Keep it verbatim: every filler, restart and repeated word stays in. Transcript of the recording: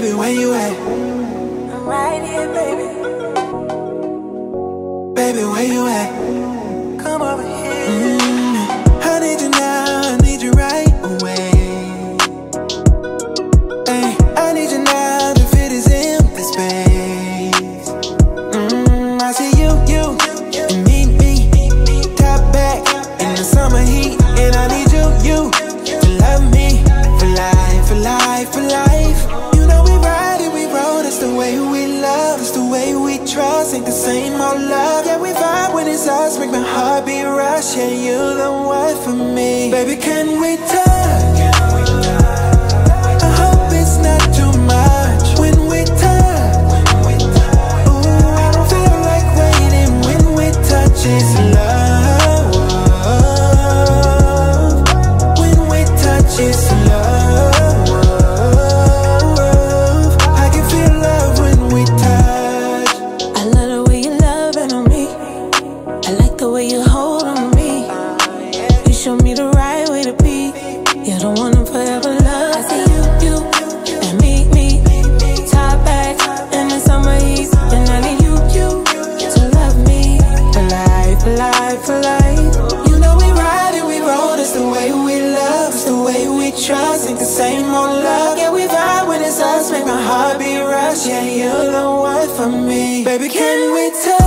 Baby, where you at? I'm right here, baby. Baby, where you at? Come over here. Mm, I need you now, I need you right away. Ay, I need you now to fill this empty space. Mm, I see you, you, and me, me, top back in the summer heat. And I need you, you, to love me for life, for life, for life. You know we ride it, we roll, that's the way we love, that's the way we trust. Ain't the same old love, yeah we vibe when it's us, make my heart beat rush. Yeah, you're the one for me. Baby, can we touch? I hope it's not too much when we touch. Ooh, I don't feel like waiting when we touch. It's love. When we touch, it's love. I can feel love when we touch. I love the way you loving on me. I like the way you hold on me. You show me the right way to be. You're the one I'm forever love. I see you, you, and me, me. Top back in the summer heat. And I need you, you, to love me for life, for life, for life. You know we ride and we roll, that's the way we love, it's the way we trust. Ain't the same old love, yeah we vibe when it's us, make my heart beat rush. Yeah, you're the one for me. Baby, can we touch?